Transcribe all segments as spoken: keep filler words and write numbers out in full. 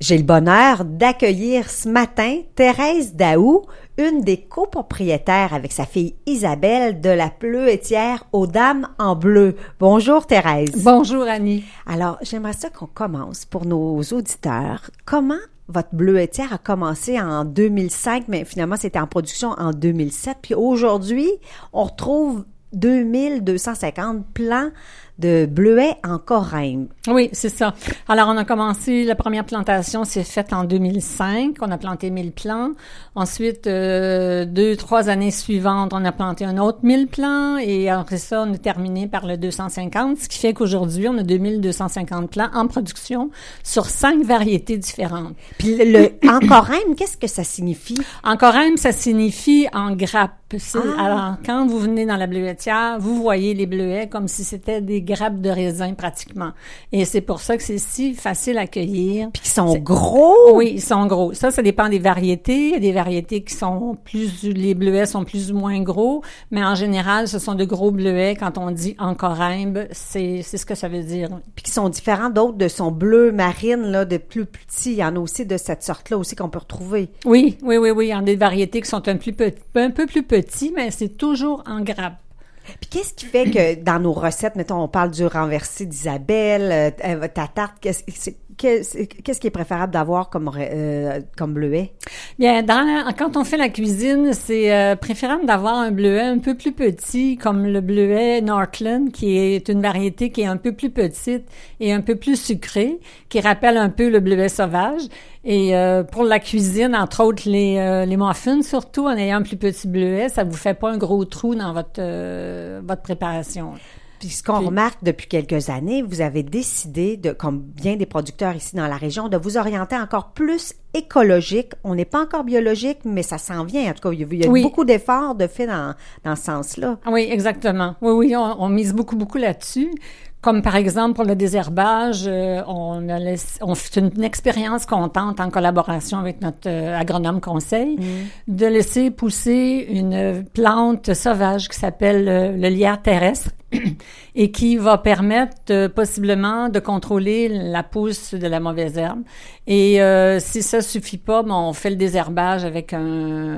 J'ai le bonheur d'accueillir ce matin Thérèse Daou, une des copropriétaires avec sa fille Isabelle de la Bleuetière aux Dames en Bleu. Bonjour Thérèse. Bonjour Annie. Alors, j'aimerais ça qu'on commence pour nos auditeurs. Comment votre Bleuetière a commencé en deux mille cinq, mais finalement c'était en production en deux mille sept. Puis aujourd'hui, on retrouve deux mille deux cent cinquante plants de bleuets en Corymbe. Oui, c'est ça. Alors, on a commencé, la première plantation s'est faite en deux mille cinq. On a planté mille plants. Ensuite, euh, deux, trois années suivantes, on a planté un autre mille plants. Et après ça, on a terminé par le deux cent cinquante, ce qui fait qu'aujourd'hui, on a deux mille deux cent cinquante plants en production sur cinq variétés différentes. Puis le, en Corymbe, qu'est-ce que ça signifie? En Corymbe, ça signifie en grappe. Ah. Alors, quand vous venez dans la bleuetière, vous voyez les bleuets comme si c'était des grappes de raisin pratiquement. Et c'est pour ça que c'est si facile à cueillir. Puis ils sont c'est... gros? Oui, ils sont gros. Ça, ça dépend des variétés. Il y a des variétés qui sont plus... Les bleuets sont plus ou moins gros, mais en général, ce sont de gros bleuets. Quand on dit en Corymbe, c'est, c'est ce que ça veut dire. Puis qui sont différents d'autres de son bleu marine, là, de plus petits. Il y en a aussi de cette sorte-là aussi qu'on peut retrouver. Oui, oui, oui, oui. Il y en a des variétés qui sont un, plus petit, un peu plus petits, mais c'est toujours en grappe. Puis qu'est-ce qui fait que dans nos recettes, mettons, on parle du renversé d'Isabelle, euh, ta tarte, qu'est-ce, c'est, qu'est-ce, qu'est-ce qui est préférable d'avoir comme euh, comme bleuet? Bien, dans, quand on fait la cuisine, c'est euh, préférable d'avoir un bleuet un peu plus petit, comme le bleuet Northland, qui est une variété qui est un peu plus petite et un peu plus sucrée, qui rappelle un peu le bleuet sauvage. Et euh, pour la cuisine, entre autres les euh, les muffins, surtout en ayant un plus petit bleuet, ça vous fait pas un gros trou dans votre euh, votre préparation. Puis ce qu'on Puis, remarque depuis quelques années, vous avez décidé, de, comme bien des producteurs ici dans la région, de vous orienter encore plus écologique. On n'est pas encore biologique, mais ça s'en vient. En tout cas, il y a, il y a oui. beaucoup d'efforts de fait dans, dans ce sens-là. Oui, exactement. Oui, oui, on, on mise beaucoup, beaucoup là-dessus. Comme par exemple pour le désherbage, euh, on a laissé, on fait une, une expérience contente en collaboration avec notre euh, agronome conseil, mmh. de laisser pousser une plante sauvage qui s'appelle euh, le lierre terrestre et qui va permettre euh, possiblement de contrôler la pousse de la mauvaise herbe. Et euh, si ça suffit pas, ben, on fait le désherbage avec un,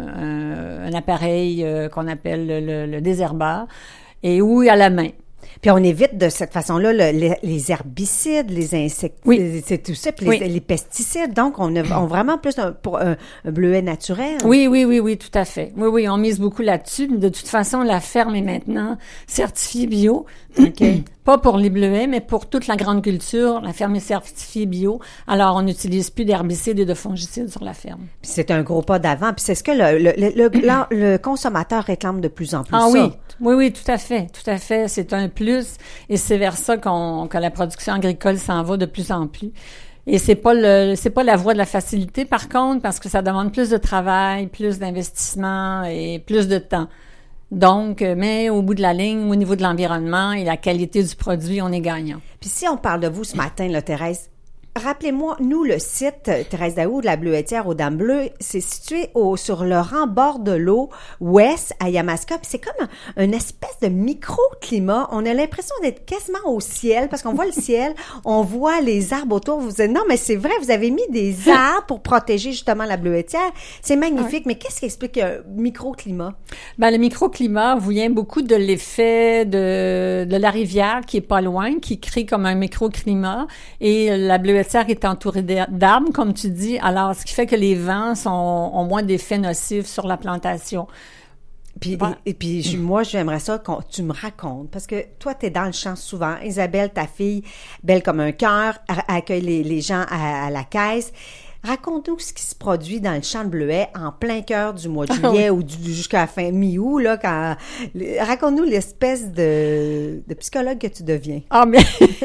un, un appareil euh, qu'on appelle le, le, le désherbeur et ou à la main. Puis on évite de cette façon-là le, les, les herbicides, les insecticides, oui. c'est tout ça, puis oui. les, les pesticides. Donc, on a on vraiment plus un, pour un, un bleuet naturel. Oui, oui, oui, oui, tout à fait. Oui, oui, on mise beaucoup là-dessus. De toute façon, la ferme est maintenant certifiée bio. Okay. Pas pour les bleuets, mais pour toute la grande culture, la ferme est certifiée bio. Alors, on n'utilise plus d'herbicides et de fongicides sur la ferme. Puis c'est un gros pas d'avant. Puis c'est ce que le, le, le, le, le consommateur réclame de plus en plus. Ah ça. oui, oui, oui, tout à fait, tout à fait. C'est un plus et c'est vers ça qu'on, que la production agricole s'en va de plus en plus. Et c'est pas le, c'est pas la voie de la facilité, par contre, parce que ça demande plus de travail, plus d'investissement et plus de temps. Donc, mais au bout de la ligne, au niveau de l'environnement et la qualité du produit, on est gagnant. Puis si on parle de vous ce matin, là, Thérèse, rappelez-moi, nous, le site Thérèse Daou de la Bleuetière aux Dames Bleues, c'est situé au, sur le rembord de l'eau ouest à Yamaska. Puis c'est comme un, une espèce de micro-climat. On a l'impression d'être quasiment au ciel parce qu'on voit le ciel, on voit les arbres autour. Vous dites, non, mais c'est vrai, vous avez mis des arbres pour protéger justement la Bleuetière. C'est magnifique. Ouais. Mais qu'est-ce qui explique un micro-climat? Ben, le micro-climat vient beaucoup de l'effet de, de la rivière qui est pas loin, qui crée comme un micro-climat. Et la Bleuetière est entourée d'arbres, comme tu dis, alors ce qui fait que les vents sont, ont moins d'effets nocifs sur la plantation. Puis, ouais. et, et puis je, moi, j'aimerais ça que tu me racontes, parce que toi, tu es dans le champ souvent. Isabelle, ta fille, belle comme un cœur, accueille les, les gens à, à la caisse. Raconte-nous ce qui se produit dans le champ de bleuets en plein cœur du mois de juillet ou du, jusqu'à la fin mi-août, là, quand, raconte-nous l'espèce de, de psychologue que tu deviens. Ah, bien...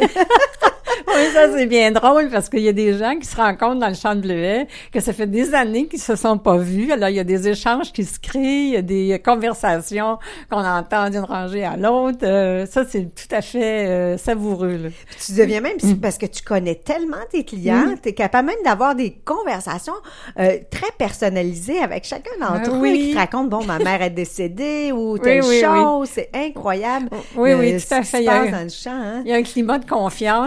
Oui, ça, c'est bien drôle parce qu'il y a des gens qui se rencontrent dans le champ de bleuets, que ça fait des années qu'ils se sont pas vus. Alors, il y a des échanges qui se créent, il y a des conversations qu'on entend d'une rangée à l'autre. Euh, ça, c'est tout à fait euh, savoureux, là. Puis tu deviens même, mm. parce que tu connais tellement tes clients, mm. tu es capable même d'avoir des conversations euh, très personnalisées avec chacun d'entre eux, oui. qui te racontent, bon, ma mère est décédée ou telle oui, oui, chose. Oui. C'est incroyable. Oui, euh, oui, tout à fait. Il y, a un, dans le champ, hein? il y a un climat de confiance, il y a un climat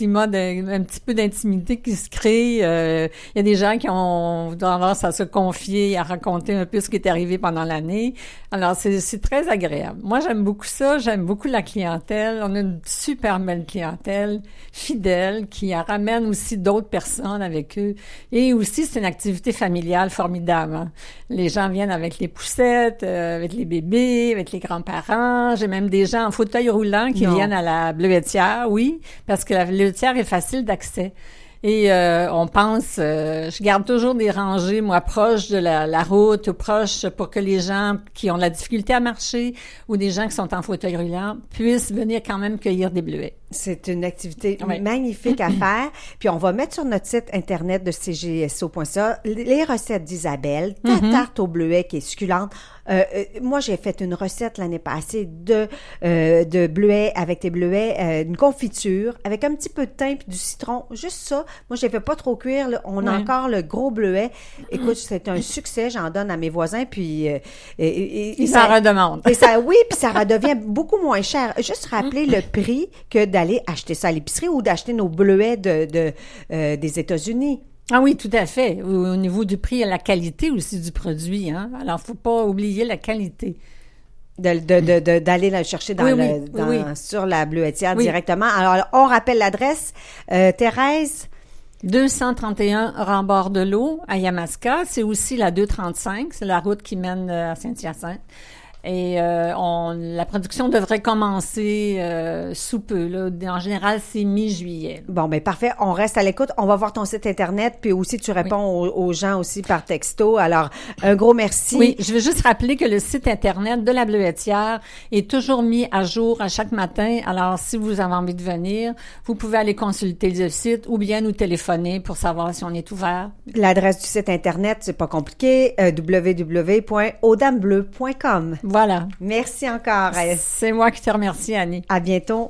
climat d'un un petit peu d'intimité qui se crée. Euh, il y a des gens qui ont tendance à se confier, à raconter un peu ce qui est arrivé pendant l'année. Alors, c'est, c'est très agréable. Moi, j'aime beaucoup ça. J'aime beaucoup la clientèle. On a une super belle clientèle, fidèle, qui ramène aussi d'autres personnes avec eux. Et aussi, c'est une activité familiale formidable. Hein. Les gens viennent avec les poussettes, euh, avec les bébés, avec les grands-parents. J'ai même des gens en fauteuil roulant qui non. viennent à la bleuetière, oui, parce que la bleuetière est facile d'accès. Et euh, on pense, euh, je garde toujours des rangées, moi, proches de la, la route, ou proches pour que les gens qui ont la difficulté à marcher ou des gens qui sont en fauteuil roulant puissent venir quand même cueillir des bleuets. C'est une activité oui. magnifique à faire. Puis on va mettre sur notre site internet de c g s o point c a les recettes d'Isabelle, ta mm-hmm. tarte au bleuet qui est succulente. Euh, euh, moi, j'ai fait une recette l'année passée de euh, de bleuets avec des bleuets, euh, une confiture avec un petit peu de thym puis du citron, juste ça. Moi, je les fais pas trop cuire. Là. On a oui. encore le gros bleuet. Écoute, c'est un succès. J'en donne à mes voisins puis euh, et, et, ils s'en redemandent. Et ça, oui, puis ça redevient beaucoup moins cher. Juste rappeler le prix que d'aller acheter ça à l'épicerie ou d'acheter nos bleuets de, de euh, des États-Unis. Ah oui, tout à fait. Au, au niveau du prix et la qualité aussi du produit. Hein? Alors, faut pas oublier la qualité. De, de, de, de, d'aller la chercher dans oui, le, oui, dans, oui. sur la bleuetière oui. directement. Alors, on rappelle l'adresse. Euh, Thérèse? deux cent trente et un Rambord de l'eau à Yamaska. C'est aussi la deux cent trente-cinq. C'est la route qui mène à Saint-Hyacinthe. Et euh, on, la production devrait commencer euh, sous peu. Là. En général, c'est mi-juillet. Bon, ben parfait. On reste à l'écoute. On va voir ton site Internet, puis aussi tu réponds oui. aux, aux gens aussi par texto. Alors, un gros merci. Oui, je veux juste rappeler que le site Internet de la bleuetière est toujours mis à jour à chaque matin. Alors, si vous avez envie de venir, vous pouvez aller consulter le site ou bien nous téléphoner pour savoir si on est ouvert. L'adresse du site Internet, c'est pas compliqué, euh, w w w point aux dames bleues point com. Voilà. Merci encore. C'est moi qui te remercie, Annie. À bientôt.